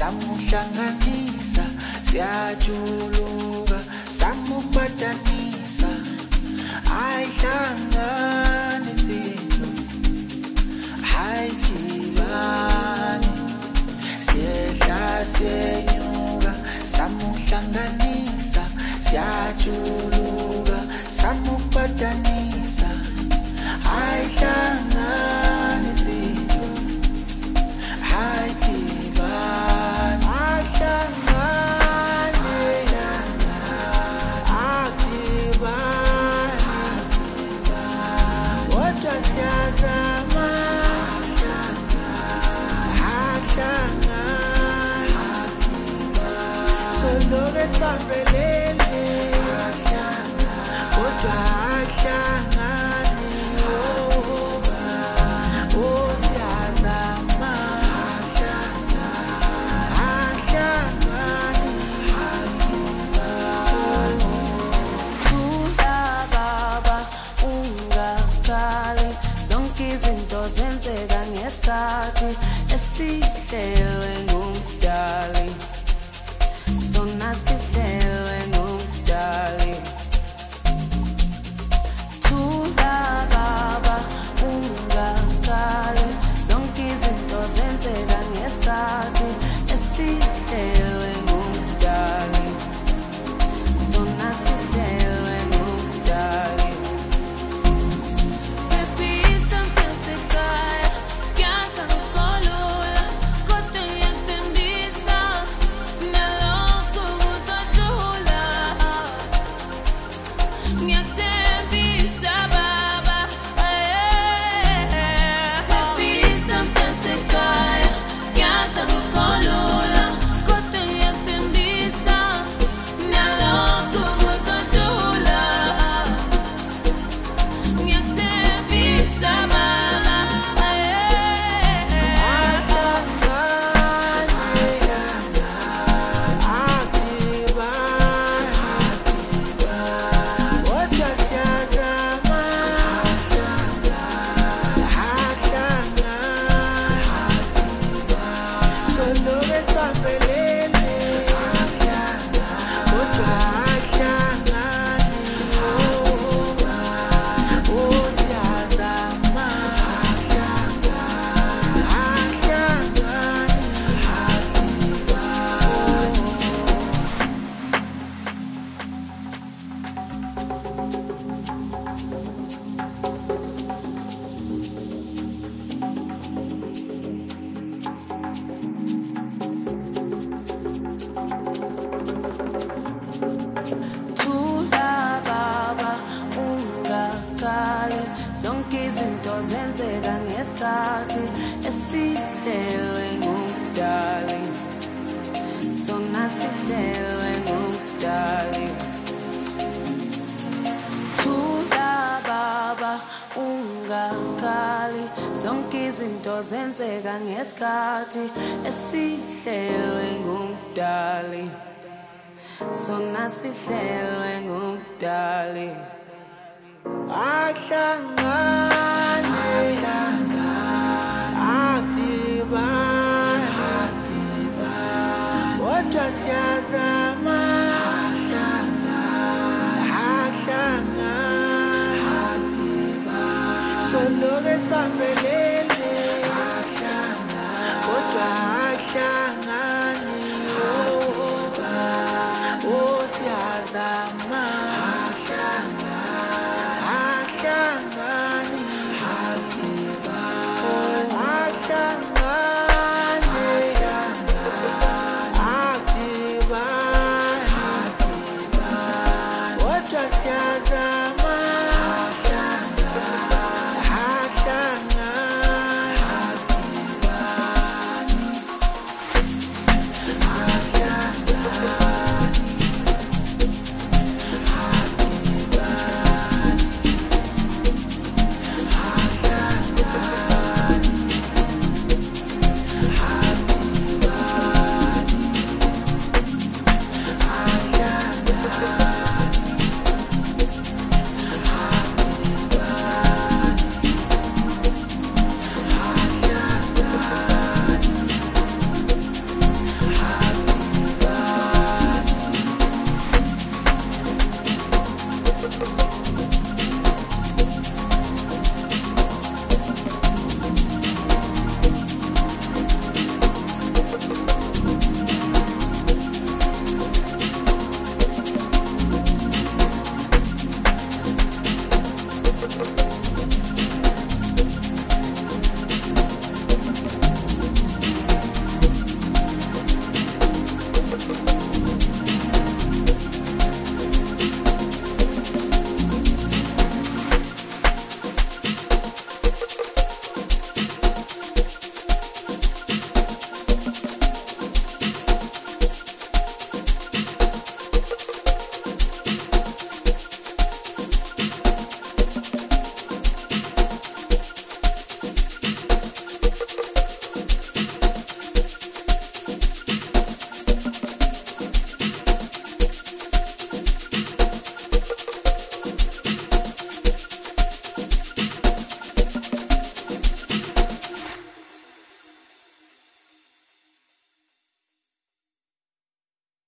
samuhlanganisa, siyajuluka, samupatanisa, ayihlangane zinto, ayidibani, siyehla siyenyuka, samuhlanganisa, siyajuluka, samupatanisa, ayihlangane zinto, ayidibani, ayihlangane, kodwa siyazama, soloke sibambelele, kodwa ahlangani, siyazama, ahlangani. Thula baba ungakhali, zonke izinto zenzeka ngesikhathi esihlelwe ngumdali, sona sihlelwe ngumdali. Thula baba ungakhali, zonke izinto zenzeka ngesikhathi esihlelwe ngumdali, sona sihlelwe ngumdali. Zonke izinto zenzeka ngesikhathi esihlelwe ngumdali, sona sihlelwe ngumdali. Thula baba ungakhali, zonke izinto zenzeka ngesikhathi esihlelwe ngumdali, sona sihlelwe ngumdali. Ahlangane, adibane, kodwa siyazama, ahlangane, soloke sibambelele, kodwa ahlangane.